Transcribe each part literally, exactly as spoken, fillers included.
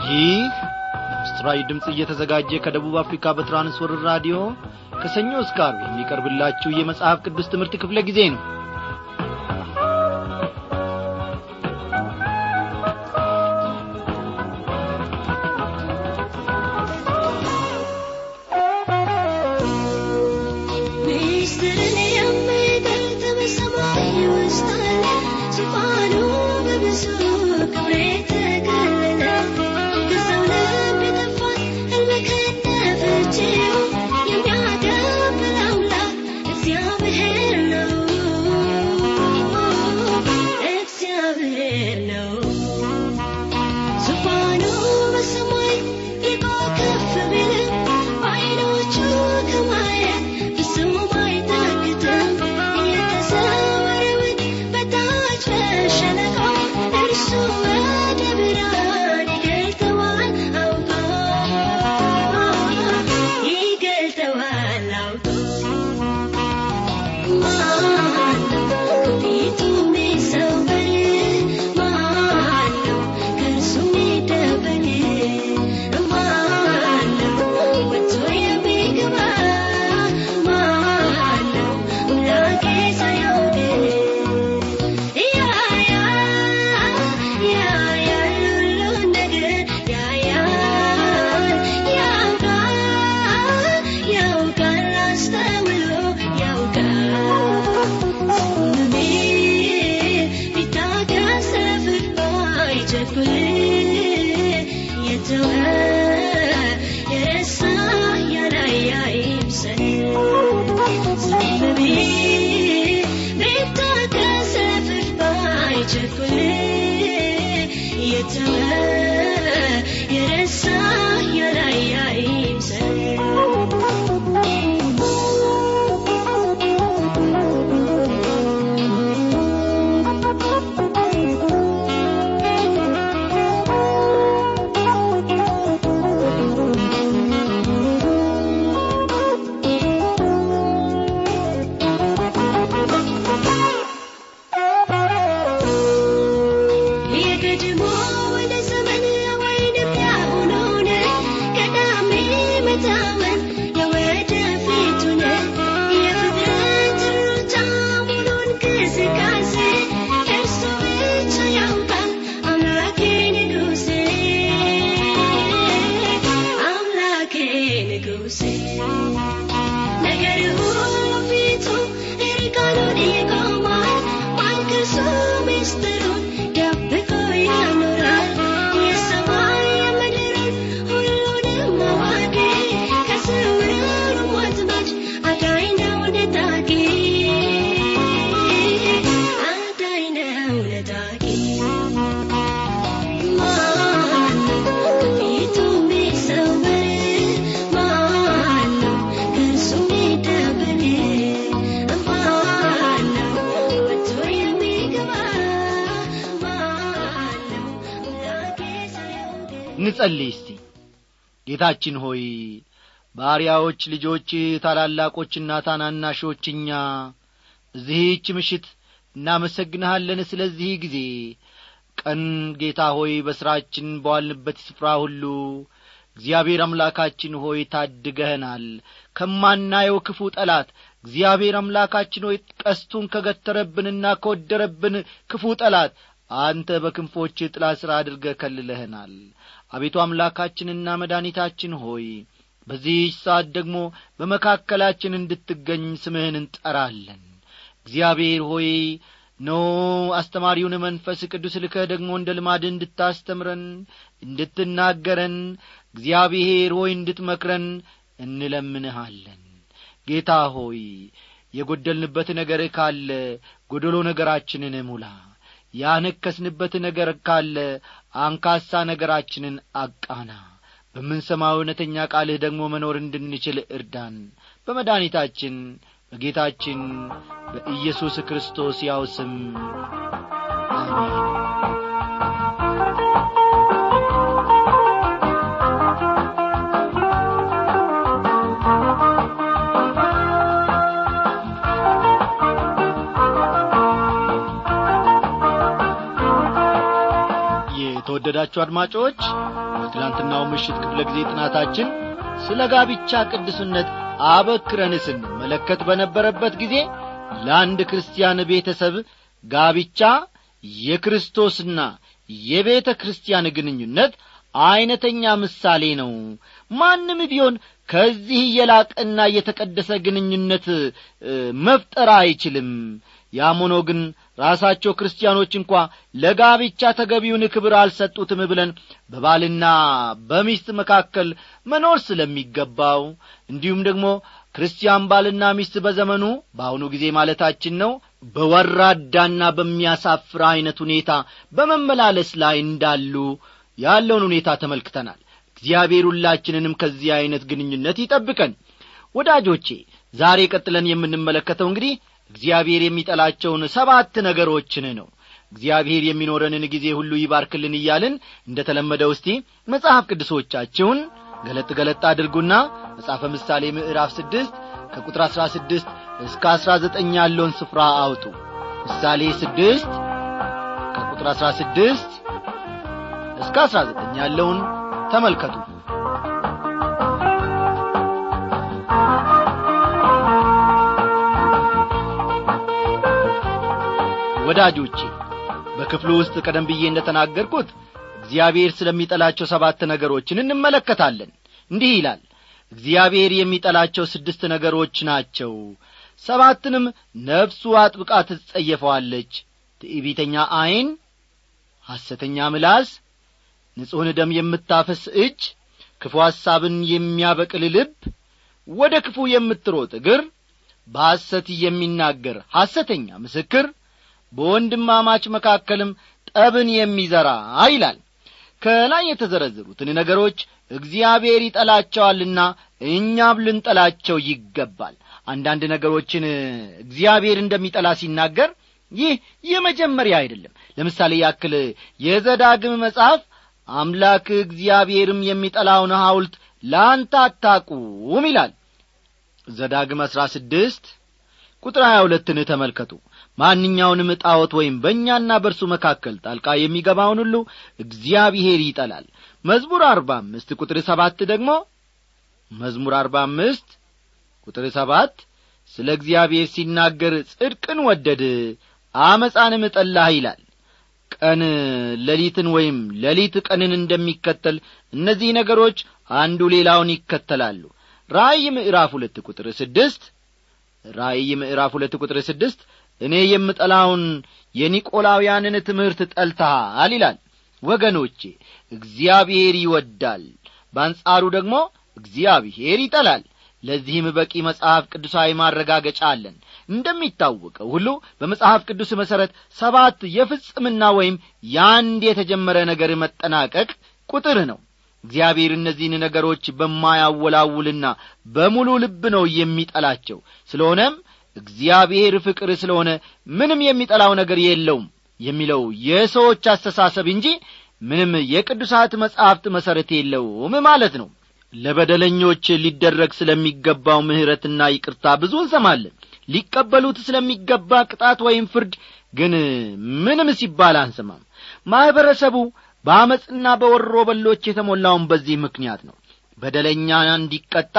ይህ ምስራዊ ድምጽ እየተዘጋጀ ከደቡብ አፍሪካ በትራንስወርልድ ራዲዮ ከሰኞ እስከ ዓርብ የሚቀርብላችሁ የመጽሐፍ ቅዱስ ትምህርት ክፍለ ጊዜ ነው። እንጸልይ እስቲ። ጌታችን ሆይ ባሪያዎች ልጆች ታላላቆችና ታናናሾችኛ እዚህች ምሽት እናመሰግንሃለን ስለዚህ ጊዜ ቀን ጌታ ሆይ በስራችን በዋልንበት ስፍራ ሁሉ እግዚአብሔር አምላካችን ሆይ ታድገህናል ከማናየው ክፉ ጠላት እግዚአብሔር አምላካችን ሆይ ቀስቱን ከገተረብንና ከወደረብን ክፉ ጠላት አንተ በክንፎች ጥላ ስር አድርገህ ከልለህናል። አቤቱ አምላካችንና መድኃኒታችን ሆይ በዚህ ሰዓት ደግሞ በመካከላችን እንድትገኝ ስምህን እንጠራለን። እግዚአብሔር ሆይ ኖ አስተማሪውን መንፈስ ቅዱስ ልከህ ደግሞ እንደ ልማድ እንድታስተምረን እንድትናገረን እግዚአብሔር ሆይ እንድትመክረን እንለምንሃለን። ጌታ ሆይ የጎደልንበት ነገር ካለ ጎደሎ ነገራችንን ሙላ። ያነከስንበት ነገር ካለ አንካሳ ነገራችንን አቃና። በመንሰማው እውነተኛ ቃልህ ደግሞ መኖር እንድንችል እርዳን። በመድኃኒታችን በጌታችን በኢየሱስ ክርስቶስ ያው ስም አሜን። የተወደዳችሁ አድማጮች በትላንትናው ምሽት ክፍለ ጊዜ ጥናታችን ስለ ጋብቻ ቅድስነት አበክረን ስንመለከት በነበረበት ጊዜ ለአንድ ክርስቲያን ቤተሰብ ጋብቻ የክርስቶስና የቤተ ክርስቲያን ግንኙነት አይነተኛ ምሳሌ ነው። ማንም ቢሆን ከዚህ የላቀና የተቀደሰ ግንኙነት መፍጠር አይችልም። ያም ሆኖ ግን ራሳቸው ክርስቲያኖች እንኳን ለጋብቻ ተገቢውን ክብር አልሰጡትም ብለን በባልና በሚስት መካከል መኖር ስለሚገባው እንዲሁም ደግሞ ክርስቲያን ባልና ሚስት በዘመኑ በአሁኑ ጊዜ ማለታችን ነው በወራዳና በሚያሳፍር አይነት ሁኔታ በመመላለስ ላይ እንዳሉ ያለውን ሁኔታ ተመልክተናል። እግዚአብሔር ሁላችንንም ከዚህ አይነት ግንኙነት ይጠብቀን። ወዳጆቼ ዛሬ ቀጥለን የምንመለከተው እንግዲህ እግዚአብሔር የሚጠላቸውን ሰባት ነገሮችን ነው። እግዚአብሔር የሚኖረንን ጊዜ ሁሉ ይባርክልን እያልን እንደተለመደው እስቲ መጽሐፍ ቅዱሶቻችሁን ገለጥ ገለጥ አድርጉና መጽሐፈ ምሳሌ ምዕራፍ ስድስት ከቁጥር አስራ ስድስት እስከ አስራ ዘጠኝ ያለውን ስፍራ አውጡ። ምሳሌ ስድስት ከቁጥር አስራ ስድስት እስከ አስራ ዘጠኝ ያለውን ተመልከቱ። ወዳጆቼ በክፍሉ ውስጥ ቀደም ብዬ እንደተናገርኩት እግዚአብሔር ስለሚጠላቸው ሰባት ነገሮችን እንመለከታለን። እንዲህ ይላል፣ እግዚአብሔር የሚጠላቸው ስድስት ነገሮች ናቸው፣ ሰባትንም ነፍሱ አጥብቃ ትጸየፈዋለች። ትዕቢተኛ ዓይን፣ ሐሰተኛ ምላስ፣ ንጹሕን ደም የምታፈስ እጅ፣ ክፉ ሐሳብን የሚያበቅል ልብ፣ ወደ ክፉ የምትሮጥ እግር፣ በሐሰት የሚናገር ሐሰተኛ ምስክር፣ በወንድማማች መካከልም ጠብን የሚዘራ ይላል። ከላይ የተዘረዘሩትን ነገሮች እግዚአብሔር ይጠላቸዋልና እኛም ልንጠላቸው ይገባል። አንዳንድ ነገሮችን እግዚአብሔር እንደሚጠላ ሲናገር ይህ የመጀመሪያ አይደለም። ለምሳሌ ያክል የዘዳግም መጽሐፍ አምላክ እግዚአብሔርም የሚጠላውን ሐውልት ላንተ አታቁም ይላል። ዘዳግም አስራ ስድስት ቁጥር ሀያ ሁለትን ተመልከቱ። ማንኛውንም ጣዖት ወይም በእኛና በእርሱ መካከል ጣልቃ የሚገባውን ሁሉ እግዚአብሔር ይጠላል። መዝሙር አርባ አምስት ቁጥር ሰባት ደግሞ መዝሙር አርባ አምስት ቁጥር ሰባት ስለ እግዚአብሔር ሲናገር ጽድቅን ወደድ አመፃንም ጠላህ ይላል። ቀን ሌሊትን ወይም ሌሊት ቀንን እንደሚከተል እነዚህ ነገሮች አንዱ ሌላውን ይከተላሉ። ራእይ ምዕራፍ ሁለት ቁጥር ስድስት ራእይ ምዕራፍ ሁለት ቁጥር ስድስት እኔ የምጠላውን የኒቆላውያንን ትምህርት ጠልተሃል ይላል። ወገኖቼ እግዚአብሔር ይወዳል፣ በአንጻሩ ደግሞ እግዚአብሔር ይጠላል። ለዚህም በቂ መጽሐፍ ቅዱሳዊ ማረጋገጫ አለን። እንደሚታወቀው ሁሉ በመጽሐፍ ቅዱስ መሠረት ሰባት የፍጽምና ወይም ያንድ የተጀመረ ነገር መጠናቀቅ ቁጥር ነው። እግዚአብሔር እነዚህን ነገሮች በማያወላውልና በሙሉ ልብ ነው የሚጠላቸው። ስለሆነም እግዚአብሔር ፍቅር ስለሆነ ምንም የሚጠላው ነገር የለውም የሚለው የሰዎች አስተሳሰብ እንጂ ምንም የቅዱሳት መጻሕፍት መሠረት የለውም ማለት ነው። ለበደለኞች ሊደረግ ስለሚገባው ምሕረትና ይቅርታ ብዙ እንሰማለን። ሊቀበሉት ስለሚገባ ቅጣት ወይም ፍርድ ግን ምንም ሲባል አንሰማም። ማህበረሰቡ በአመጽና በወሮ በሎች የተሞላውን በዚህ ምክንያት ነው። በደለኛ እንዲቀጣ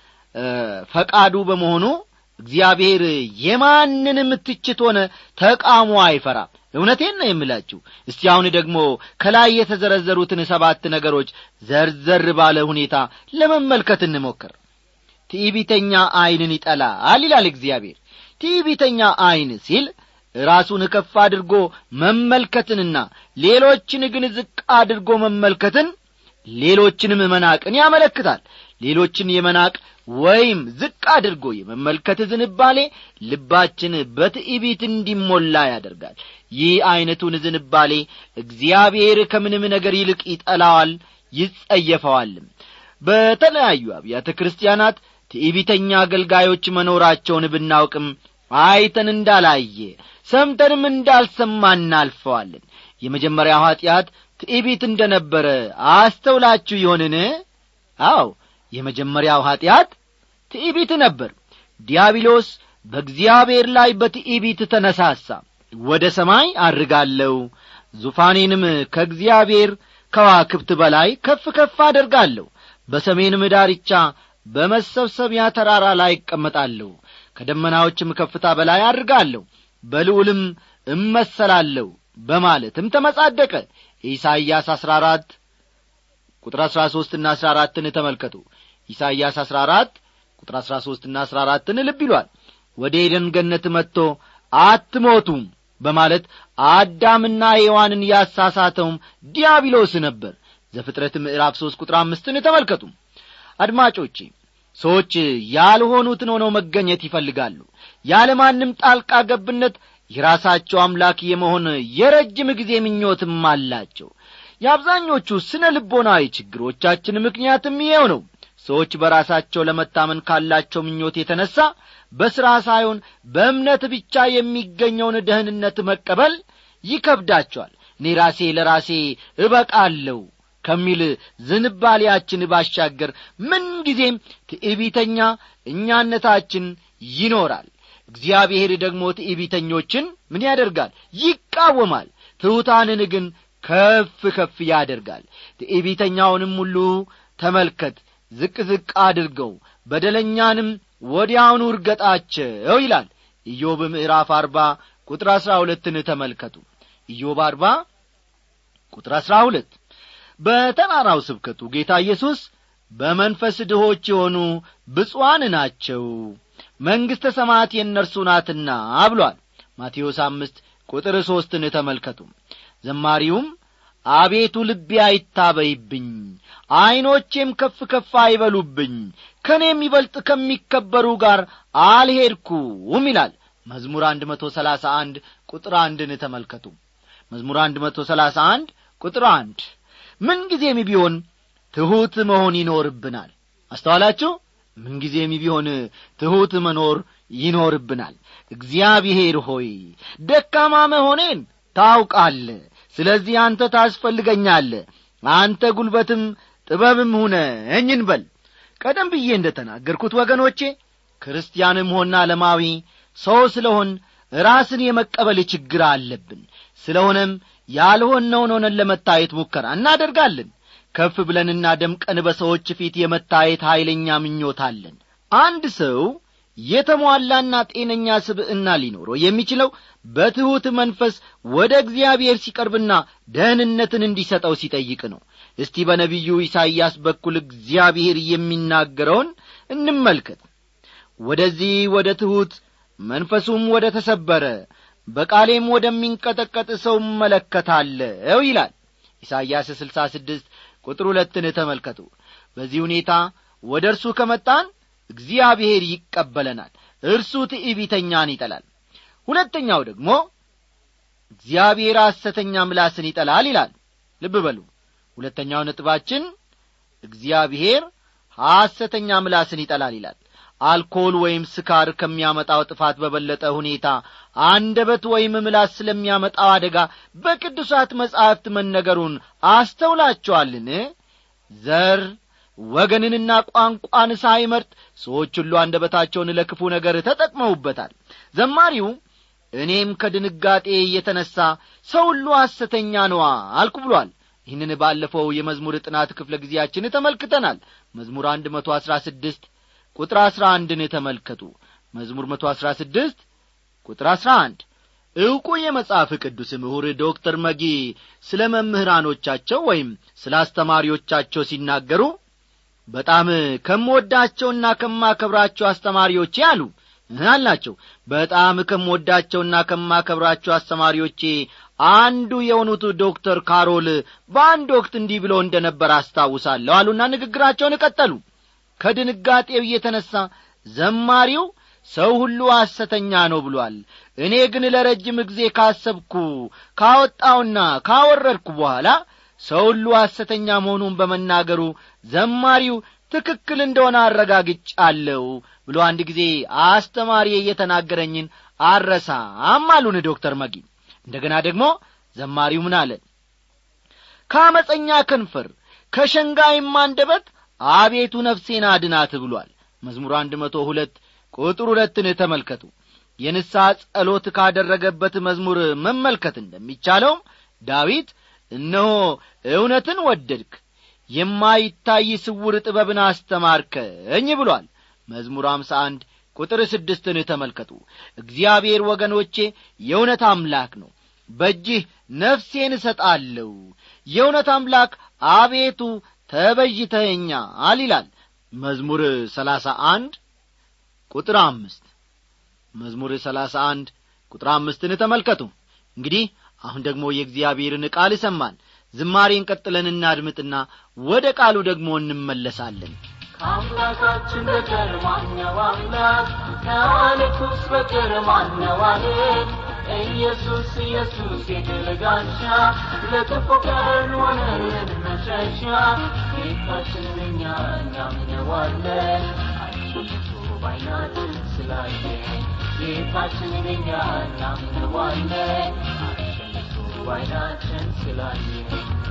ፈቃዱ በመሆኑ እግዚአብሔር የማንንም ትችት ሆነ ተቃውሞ አይፈራም። እውነቴን ነው የምላችሁ። እስቲ አሁን ደግሞ ከላይ የተዘረዘሩትን ሰባት ነገሮች ዘርዘር ባለ ሁኔታ ለመመልከት እንሞክር። ትዕቢተኛ ዓይንን ይጠላል ይላል እግዚአብሔር። ትዕቢተኛ ዓይን ሲል ራሱን ከፍ አድርጎ መመልከትንና ሌሎችን ግን ዝቅ አድርጎ መመልከትን ሌሎችንም መናቅን ያመለክታል። ሌሎችን የመናቅ ወይም ዝቅ አድርጎ የመመልከት ዝንባሌ ልባችን በትዕቢት እንዲሞላ ያደርጋል። ይህ አይነቱን ዝንባሌ እግዚአብሔር ከምንም ነገር ይልቅ ይጠላዋል፣ ይጸየፈዋልም። በተለያዩ አብያተ ክርስቲያናት ትዕቢተኛ አገልጋዮች መኖራቸውን ብናውቅም አይተን እንዳላየ ሰምተንም እንዳልሰማን እናልፈዋለን። የመጀመሪያው ኃጢአት ትዕቢት እንደነበረ አስተውላችሁ ይሆንን? አዎ፣ የመጀመሪያው ኃጢአት ትዕቢት ነበር። ዲያብሎስ በእግዚአብሔር ላይ በትዕቢት ተነሳሳ። ወደ ሰማይ አርጋለሁ፣ ዙፋኔንም ከእግዚአብሔር ከዋክብት በላይ ከፍ ከፍ አደርጋለሁ። በሰሜን ዳርቻ በመሰብሰቢያ ተራራ ላይ እቀመጣለሁ። ከደመናዎችም ከፍታ በላይ አድርጋለሁ፣ በልዑልም እመሰላለሁ በማለትም ተመጻደቀ። ኢሳይያስ አስራ አራት ቁጥር አስራ ሦስት እና አስራ አራትን ተመልከቱ። ኢሳይያስ አስራ አራት ቁጥር አስራ ሦስት እና አስራ አራትን ልብ ይሏል። ወደ ኤደን ገነት መጥቶ አትሞቱም በማለት አዳምና ሔዋንን ያሳሳተውም ዲያብሎስ ነበር። ዘፍጥረት ምዕራፍ ሦስት ቁጥር አምስትን ተመልከቱ። አድማጮቼ ሰዎች ያልሆኑትን ሆነው መገኘት ይፈልጋሉ። ያለማንም ጣልቃ ገብነት የራሳቸው አምላክ የመሆን የረጅም ጊዜ ምኞትም አላቸው። የአብዛኞቹ ስነ ልቦናዊ ችግሮቻችን ምክንያትም ይሄው ነው። ሰዎች በራሳቸው ለመታመን ካላቸው ምኞት የተነሳ በሥራ ሳይሆን በእምነት ብቻ የሚገኘውን ደህንነት መቀበል ይከብዳቸዋል። እኔ ራሴ ለራሴ እበቃለሁ ከሚል ዝንባሌያችን ባሻገር ምን ጊዜም ትዕቢተኛ እኛነታችን ይኖራል። እግዚአብሔር ደግሞ ትዕቢተኞችን ምን ያደርጋል? ይቃወማል። ትሑታንን ግን ከፍ ከፍ ያደርጋል። ትዕቢተኛውንም ሁሉ ተመልከት፣ ዝቅ ዝቅ አድርገው፣ በደለኛንም ወዲያውኑ እርገጣቸው ይላል። ኢዮብ ምዕራፍ አርባ ቁጥር አስራ ሁለትን ተመልከቱ። ኢዮብ አርባ ቁጥር አስራ ሁለት በተራራው ስብከቱ ጌታ ኢየሱስ በመንፈስ ድሆች የሆኑ ብፁዓን ናቸው መንግሥተ ሰማያት የእነርሱ ናትና ብሏል። ማቴዎስ አምስት ቁጥር ሦስትን ተመልከቱ። ዘማሪውም አቤቱ ልቤ አይታበይብኝ፣ ዓይኖቼም ከፍ ከፍ አይበሉብኝ፣ ከኔም ይበልጥ ከሚከበሩ ጋር አልሄድኩም ይላል። መዝሙር መቶ ሰላሳ አንድ ቁጥር አንድን ተመልከቱ። መዝሙር መቶ ሰላሳ አንድ ቁጥር አንድ ምን ጊዜም ቢሆን ትሑት መሆን ይኖርብናል። አስተዋላችሁ? ምን ጊዜም ቢሆን ትሑት መኖር ይኖርብናል። እግዚአብሔር ሆይ ደካማ መሆኔን ታውቃለህ፣ ስለዚህ አንተ ታስፈልገኛለህ፣ አንተ ጉልበትም ጥበብም ሁነኝ እንበል። ቀደም ብዬ እንደተናገርኩት ወገኖቼ ክርስቲያንም ሆነ ዓለማዊ ሰው ስለሆን ራስን የመቀበል ችግር አለብን። ስለሆነም ያልሆነውን ሆነን ለመታየት ሙከራ እናደርጋለን። ከፍ ብለንና ደምቀን በሰዎች ፊት የመታየት ኃይለኛ ምኞት አለን። አንድ ሰው የተሟላና ጤነኛ ስብዕና ሊኖረው የሚችለው በትሑት መንፈስ ወደ እግዚአብሔር ሲቀርብና ደህንነትን እንዲሰጠው ሲጠይቅ ነው። እስቲ በነቢዩ ኢሳይያስ በኩል እግዚአብሔር የሚናገረውን እንመልከት። ወደዚህ ወደ ትሑት መንፈሱም ወደ ተሰበረ በቃሌም ወደሚንቀጠቀጥ ሰው እመለከታለሁ ይላል። ኢሳይያስ ስልሳ ስድስት ቁጥር ሁለትን ተመልከቱ። በዚህ ሁኔታ ወደ እርሱ ከመጣን እግዚአብሔር ይቀበለናል። እርሱ ትዕቢተኛን ይጠላል። ሁለተኛው ደግሞ እግዚአብሔር ሐሰተኛ ምላስን ይጠላል ይላል። ልብ በሉ። ሁለተኛው ነጥባችን እግዚአብሔር ሐሰተኛ ምላስን ይጠላል ይላል። አልኮል ወይም ስካር ከሚያመጣው ጥፋት በበለጠ ሁኔታ አንደበት ወይም ምላስ ስለሚያመጣው አደጋ በቅዱሳት መጻሕፍት መነገሩን አስተውላችኋልን? ዘር ወገንንና ቋንቋን ሳይመርጥ ሰዎች ሁሉ አንደበታቸውን ለክፉ ነገር ተጠቅመውበታል። ዘማሪው እኔም ከድንጋጤ የተነሳ ሰው ሁሉ ሐሰተኛ ነው አልኩ ብሏል። ይህንን ባለፈው የመዝሙር ጥናት ክፍለ ጊዜያችን ተመልክተናል። መዝሙር መቶ አስራ ስድስት ቁጥር አስራ አንድን ተመልከቱ። መዝሙር መቶ አስራ ስድስት ቁጥር አስራ አንድ ዕውቁ የመጽሐፍ ቅዱስ ምሁር ዶክተር መጊ ስለ መምህራኖቻቸው ወይም ስለ አስተማሪዎቻቸው ሲናገሩ በጣም ከምወዳቸውና ከማከብራቸው አስተማሪዎቼ አሉ አላቸው በጣም ከምወዳቸውና ከማከብራቸው አስተማሪዎቼ አንዱ የሆኑት ዶክተር ካሮል በአንድ ወቅት እንዲህ ብሎ እንደነበር አስታውሳለሁ አሉና ንግግራቸውን ቀጠሉ። ከድንጋጤው የተነሳ ዘማሪው ሰው ሁሉ ሐሰተኛ ነው ብሏል። እኔ ግን ለረጅም ጊዜ ካሰብኩ ካወጣውና ካወረድኩ በኋላ ሰው ሁሉ ሐሰተኛ መሆኑን በመናገሩ ዘማሪው ትክክል እንደሆነ አረጋግጫለሁ ብሎ አንድ ጊዜ አስተማሪዬ የተናገረኝን አረሳም አሉን ዶክተር መጊ። እንደገና ደግሞ ዘማሪው ምን አለ? ከአመፀኛ ከንፈር ከሸንጋይም አንደበት አቤቱ ነፍሴን አድናት ብሏል። መዝሙር መቶ ሁለት ቁጥር ሁለትን ተመልከቱ። የንስሐ ጸሎት ካደረገበት መዝሙር መመልከት እንደሚቻለው ዳዊት እነሆ እውነትን ወደድክ፣ የማይታይ ስውር ጥበብን አስተማርከኝ ብሏል። መዝሙር ሃምሳ አንድ ቁጥር ስድስትን ተመልከቱ። እግዚአብሔር ወገኖቼ የእውነት አምላክ ነው። በእጅህ ነፍሴን እሰጣለሁ፣ የእውነት አምላክ አቤቱ ተቤዥተኸኛል ይላል። መዝሙር ሰላሳ አንድ ቁጥር አምስት መዝሙር ሰላሳ አንድ ቁጥር አምስትን ተመልከቱ። እንግዲህ አሁን ደግሞ የእግዚአብሔርን ቃል ሰማን። ዝማሬን ቀጥለን እናድምጥና ወደ ቃሉ ደግሞ እንመለሳለን። ከአምላካችን በቀር ማነው አምላክ? ከአለቱስ በቀር ማነው አለት? ኢየሱስ ኢየሱስ የድል ጋሻ፣ ለክፉ ቀን ሆነልን መሸሻ። ጌታችንን እኛ እናምነዋለን፣ አሸንፎ በዓይናችን ስላየን። ጌታችንን እኛ እናምነዋለን፣ አሸንፎ በዓይናችን ስላየን።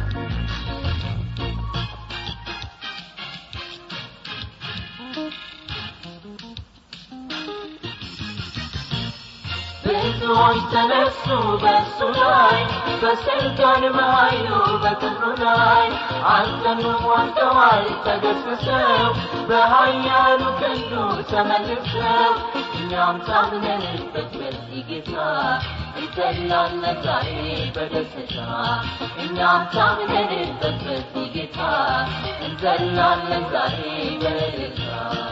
ብዙዎች ተነሱ በእሱ ላይ፣ በስልጣን በኃይሉ በክብሩ ላይ። አልቀኑም ዋልተዋል ተገስግሰው፣ በኃያሉ ክንዱ ተመልሰው። እኛም ታምነንበት በዚህ ጌታ እንዘላለን ዛሬ በደስታ። እኛም ታምነንበት በዚህ ጌታ እንዘላለን ዛሬ በደስታ።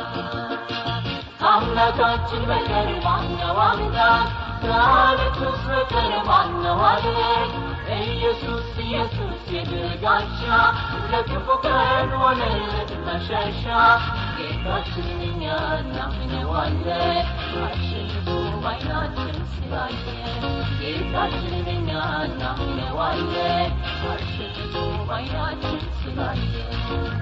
አምላካችን በቀር ማነው አምላክ? ከአለቱስ በቀር ማነው አለት? ኢየሱስ ኢየሱስ የድል ጋሻ፣ ለክፉ ቀን ሆነልን መሸሻ። ጌታችንን እኛ እናምነዋለን፣ አሸንፎ በዓይናችን ስላየን። ጌታችንን እኛ እናምነዋለን፣ አሸንፎ በዓይናችን ስላየን።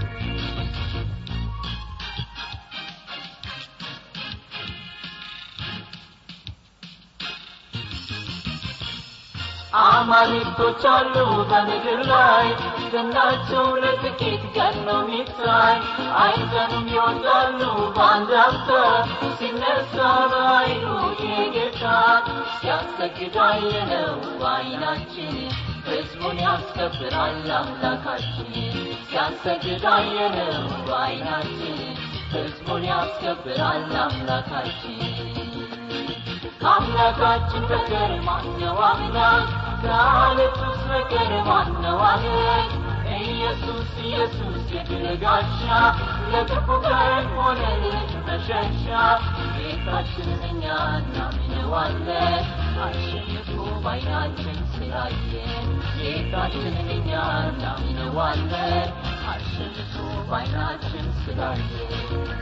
አማልክቶች አሉ በምድር ላይ፣ ዝናቸው ለጥቂት ቀን ነው የሚታይ። አይዘንም ይወጣሉ በአንድ አፍታ፣ ሲነሣ በኃይሉ የጌታ። ሲያሰግድ አየነው በዓይናችን፣ ሕዝቡን ያስከብራል አምላካችን። ሲያሰግድ አየነው በዓይናችን፣ ሕዝቡን ያስከብራል አምላካችን። ከአምላካችን በቀር ማነው አምላክ? ከአለቱስ በቀር ማነው አለት? ኢየሱስ ኢየሱስ የድል ጋሻ፣ ለክፉ ቀን ሆነልን መሸሻ። ጌታችንን እኛ እናምነዋለን፣ አሸንፎ በዓይናችን ስላየን። ጌታችንን እኛ እናምነዋለን፣ አሸንፎ በዓይናችን ስላየን።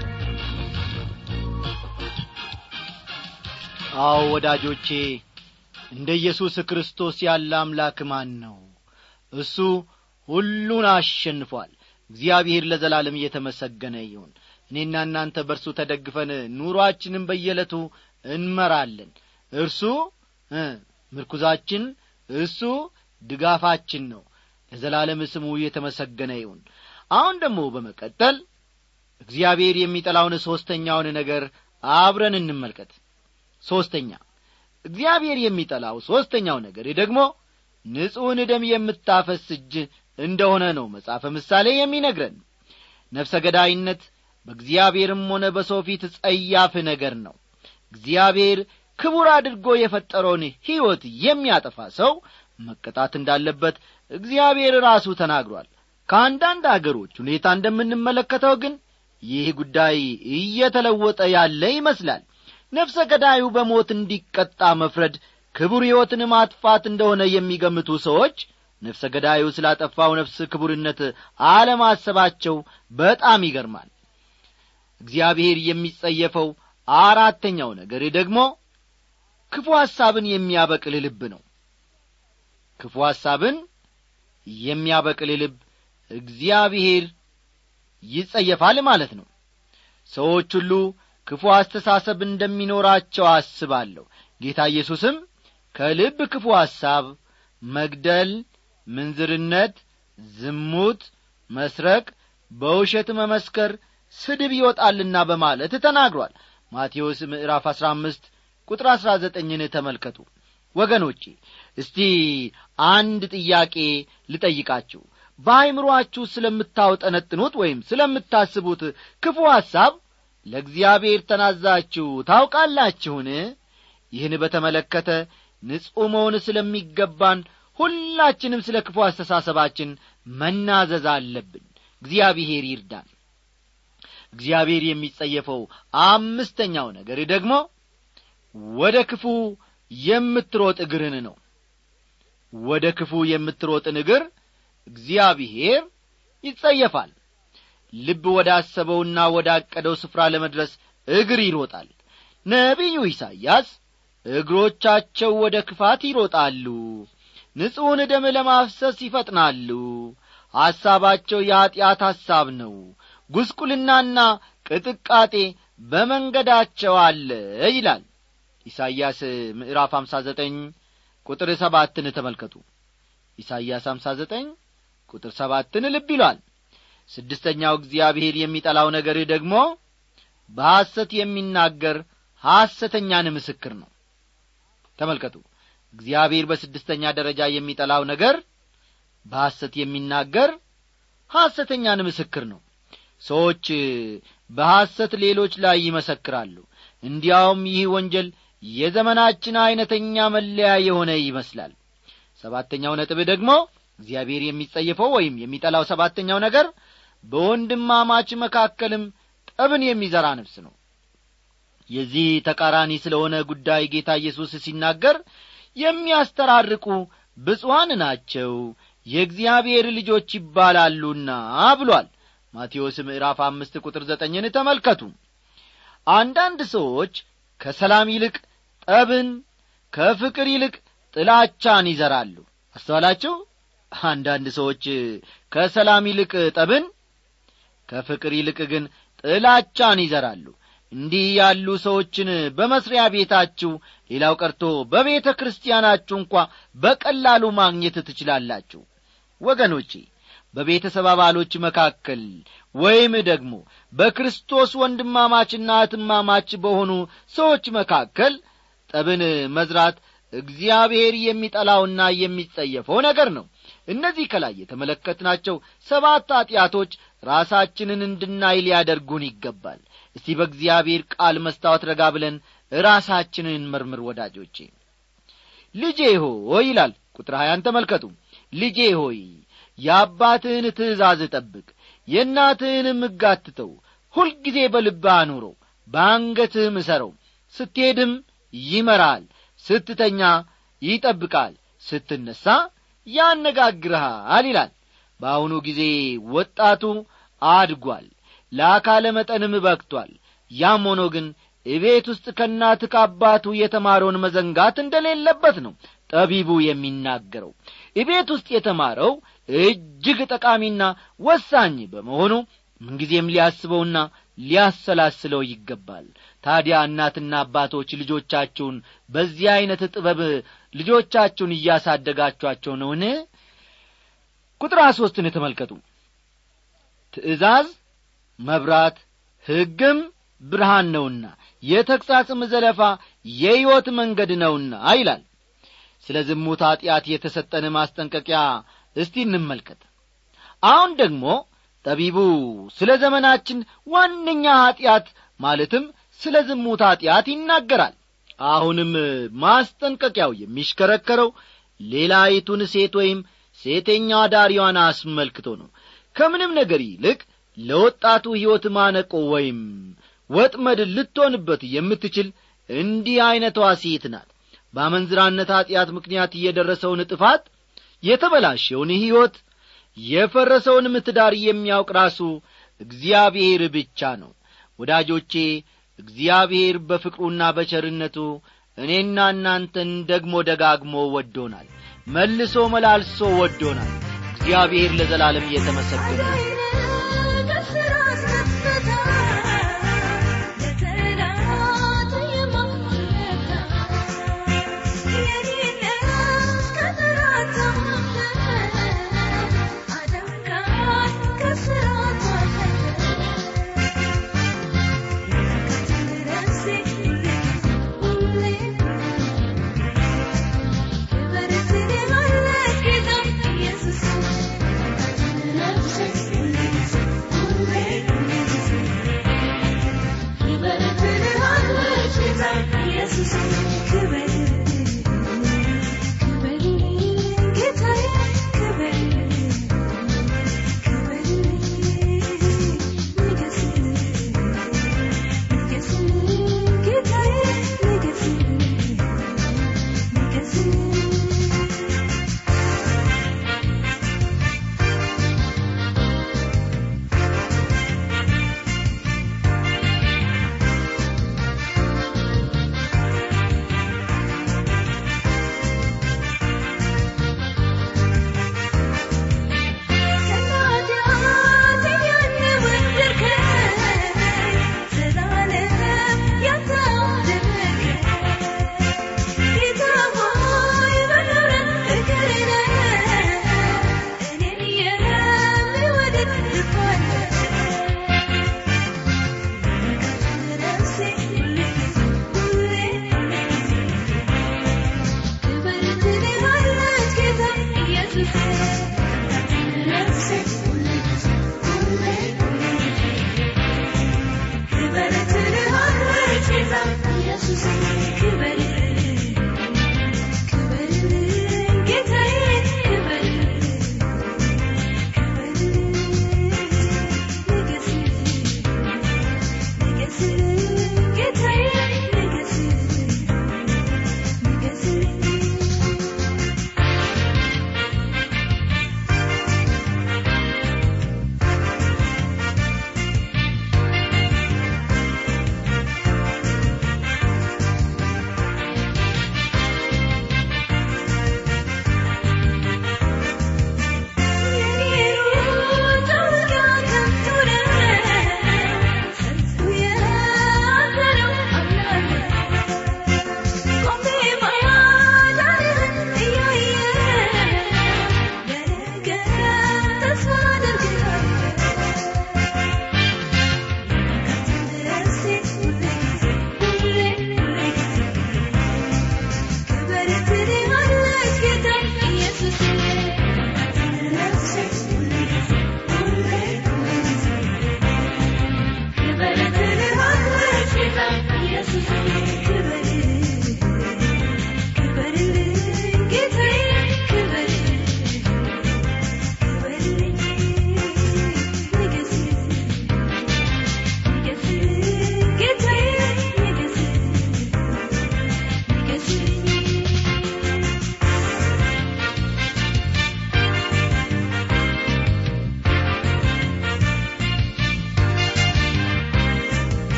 አዎ ወዳጆቼ፣ እንደ ኢየሱስ ክርስቶስ ያለ አምላክ ማን ነው? እሱ ሁሉን አሸንፏል። እግዚአብሔር ለዘላለም እየተመሰገነ ይሁን። እኔና እናንተ በእርሱ ተደግፈን ኑሯችንን በየዕለቱ እንመራለን። እርሱ ምርኩዛችን፣ እሱ ድጋፋችን ነው። ለዘላለም ስሙ እየተመሰገነ ይሁን። አሁን ደግሞ በመቀጠል እግዚአብሔር የሚጠላውን ሦስተኛውን ነገር አብረን እንመልከት። ሦስተኛ እግዚአብሔር የሚጠላው ሦስተኛው ነገር ደግሞ ንጹሕን ደም የምታፈስ እጅ እንደሆነ ነው መጽሐፈ ምሳሌ የሚነግረን። ነፍሰ ገዳይነት በእግዚአብሔርም ሆነ በሰው ፊት ጸያፍ ነገር ነው። እግዚአብሔር ክቡር አድርጎ የፈጠረውን ሕይወት የሚያጠፋ ሰው መቀጣት እንዳለበት እግዚአብሔር ራሱ ተናግሯል። ከአንዳንድ አገሮች ሁኔታ እንደምንመለከተው ግን ይህ ጉዳይ እየተለወጠ ያለ ይመስላል። ነፍሰ ገዳዩ በሞት እንዲቀጣ መፍረድ ክቡር ሕይወትን ማጥፋት እንደሆነ የሚገምቱ ሰዎች ነፍሰ ገዳዩ ስላጠፋው ነፍስ ክቡርነት አለማሰባቸው በጣም ይገርማል። እግዚአብሔር የሚጸየፈው አራተኛው ነገር ደግሞ ክፉ ሐሳብን የሚያበቅል ልብ ነው። ክፉ ሐሳብን የሚያበቅል ልብ እግዚአብሔር ይጸየፋል ማለት ነው። ሰዎች ሁሉ ክፉ አስተሳሰብ እንደሚኖራቸው አስባለሁ። ጌታ ኢየሱስም ከልብ ክፉ ሐሳብ፣ መግደል፣ ምንዝርነት፣ ዝሙት፣ መስረቅ፣ በውሸት መመስከር፣ ስድብ ይወጣልና በማለት ተናግሯል። ማቴዎስ ምዕራፍ አስራ አምስት ቁጥር አስራ ዘጠኝን ተመልከቱ። ወገኖቼ እስቲ አንድ ጥያቄ ልጠይቃችሁ። በአይምሮአችሁ ስለምታውጠነጥኑት ወይም ስለምታስቡት ክፉ ሐሳብ ለእግዚአብሔር ተናዛችሁ ታውቃላችሁን? ይህን በተመለከተ ንጹሕ መሆን ስለሚገባን ሁላችንም ስለ ክፉ አስተሳሰባችን መናዘዝ አለብን። እግዚአብሔር ይርዳን። እግዚአብሔር የሚጸየፈው አምስተኛው ነገር ደግሞ ወደ ክፉ የምትሮጥ እግርን ነው። ወደ ክፉ የምትሮጥን እግር እግዚአብሔር ይጸየፋል። ልብ ወዳሰበውና ወዳቀደው ስፍራ ለመድረስ እግር ይሮጣል። ነቢዩ ኢሳይያስ እግሮቻቸው ወደ ክፋት ይሮጣሉ፣ ንጹሕን ደም ለማፍሰስ ይፈጥናሉ፣ ሐሳባቸው የኀጢአት ሐሳብ ነው፣ ጉስቁልናና ቅጥቃጤ በመንገዳቸው አለ ይላል። ኢሳይያስ ምዕራፍ ሃምሳ ዘጠኝ ቁጥር ሰባትን ተመልከቱ። ኢሳይያስ ሃምሳ ዘጠኝ ቁጥር ሰባትን ልብ ይሏል። ስድስተኛው እግዚአብሔር የሚጠላው ነገር ደግሞ በሐሰት የሚናገር ሐሰተኛን ምስክር ነው። ተመልከቱ። እግዚአብሔር በስድስተኛ ደረጃ የሚጠላው ነገር በሐሰት የሚናገር ሐሰተኛን ምስክር ነው። ሰዎች በሐሰት ሌሎች ላይ ይመሰክራሉ። እንዲያውም ይህ ወንጀል የዘመናችን አይነተኛ መለያ የሆነ ይመስላል። ሰባተኛው ነጥብ ደግሞ እግዚአብሔር የሚጸየፈው ወይም የሚጠላው ሰባተኛው ነገር በወንድማማች መካከልም ጠብን የሚዘራ ነፍስ ነው። የዚህ ተቃራኒ ስለሆነ ጉዳይ ጌታ ኢየሱስ ሲናገር የሚያስተራርቁ ብፁዓን ናቸው የእግዚአብሔር ልጆች ይባላሉና ብሏል። ማቴዎስ ምዕራፍ አምስት ቁጥር ዘጠኝን ተመልከቱ። አንዳንድ ሰዎች ከሰላም ይልቅ ጠብን፣ ከፍቅር ይልቅ ጥላቻን ይዘራሉ። አስተዋላችሁ? አንዳንድ ሰዎች ከሰላም ይልቅ ጠብን፣ ከፍቅር ይልቅ ግን ጥላቻን ይዘራሉ። እንዲህ ያሉ ሰዎችን በመስሪያ ቤታችሁ፣ ሌላው ቀርቶ በቤተ ክርስቲያናችሁ እንኳን በቀላሉ ማግኘት ትችላላችሁ። ወገኖቼ፣ በቤተሰብ አባሎች መካከል ወይም ደግሞ በክርስቶስ ወንድማማችና እህትማማች በሆኑ ሰዎች መካከል ጠብን መዝራት እግዚአብሔር የሚጠላውና የሚጸየፈው ነገር ነው። እነዚህ ከላይ የተመለከትናቸው ሰባት ኃጢአቶች ራሳችንን እንድናይ ሊያደርጉን ይገባል። እስቲ በእግዚአብሔር ቃል መስታወት ረጋ ብለን ራሳችንን መርምር ወዳጆቼ። ልጄ ሆይ ይላል ቁጥር ሀያን ተመልከቱ። ልጄ ሆይ የአባትህን ትእዛዝ ጠብቅ፣ የእናትህንም ሕግ አትተው፣ ሁልጊዜ በልብህ አኑረው፣ በአንገትህም እሰረው። ስትሄድም ይመራል፣ ስትተኛ ይጠብቃል፣ ስትነሣ ያነጋግርሃል ይላል። በአሁኑ ጊዜ ወጣቱ አድጓል፣ ለአካለ መጠንም በቅቷል። ያም ሆኖ ግን እቤት ውስጥ ከእናት ከአባቱ የተማረውን መዘንጋት እንደሌለበት ነው ጠቢቡ የሚናገረው። እቤት ውስጥ የተማረው እጅግ ጠቃሚና ወሳኝ በመሆኑ ምንጊዜም ሊያስበውና ሊያሰላስለው ይገባል። ታዲያ እናትና አባቶች ልጆቻችሁን በዚህ አይነት ጥበብ ልጆቻችሁን እያሳደጋችኋቸው ነውን? ቁጥር ሦስትን ተመልከቱ። ትእዛዝ መብራት ሕግም ብርሃን ነውና የተግሣጽም ዘለፋ የሕይወት መንገድ ነውና ይላል። ስለ ዝሙት ኃጢአት የተሰጠን ማስጠንቀቂያ እስቲ እንመልከት። አሁን ደግሞ ጠቢቡ ስለ ዘመናችን ዋነኛ ኃጢአት ማለትም ስለ ዝሙት ኃጢአት ይናገራል። አሁንም ማስጠንቀቂያው የሚሽከረከረው ሌላይቱን ሴት ወይም ሴተኛ ዳሪዋን አስመልክቶ ነው። ከምንም ነገር ይልቅ ለወጣቱ ሕይወት ማነቆ ወይም ወጥመድ ልትሆንበት የምትችል እንዲህ አይነቷ ሴት ናት። በአመንዝራነት ኃጢአት ምክንያት የደረሰውን ጥፋት፣ የተበላሸውን ሕይወት፣ የፈረሰውን ትዳር የሚያውቅ ራሱ እግዚአብሔር ብቻ ነው። ወዳጆቼ፣ እግዚአብሔር በፍቅሩና በቸርነቱ እኔና እናንተን ደግሞ ደጋግሞ ወዶናል፣ መልሶ መላልሶ ወዶናል። እግዚአብሔር ለዘላለም የተመሰገነ ይሁን። But it's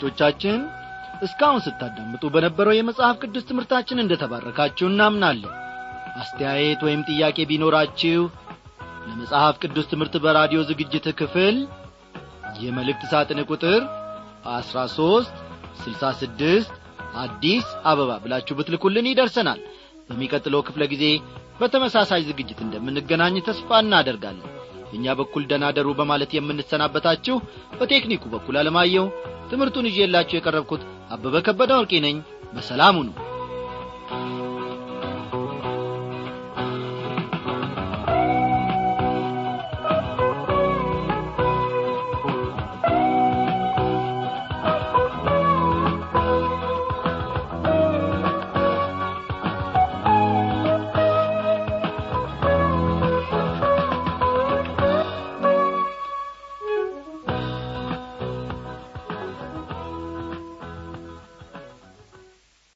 አድማጮቻችን እስካሁን ስታዳምጡ በነበረው የመጽሐፍ ቅዱስ ትምህርታችን እንደተባረካችሁ እናምናለን። አስተያየት ወይም ጥያቄ ቢኖራችሁ ለመጽሐፍ ቅዱስ ትምህርት በራዲዮ ዝግጅት ክፍል የመልእክት ሳጥን ቁጥር አስራ ሦስት ስልሳ ስድስት አዲስ አበባ ብላችሁ ብትልኩልን ይደርሰናል። በሚቀጥለው ክፍለ ጊዜ በተመሳሳይ ዝግጅት እንደምንገናኝ ተስፋ እናደርጋለን። እኛ በኩል ደህና ደሩ በማለት የምንሰናበታችሁ በቴክኒኩ በኩል አለማየሁ፣ ትምህርቱን ይዤላችሁ የቀረብኩት አበበ ከበደ ወርቄ ነኝ። በሰላም ሁኑ።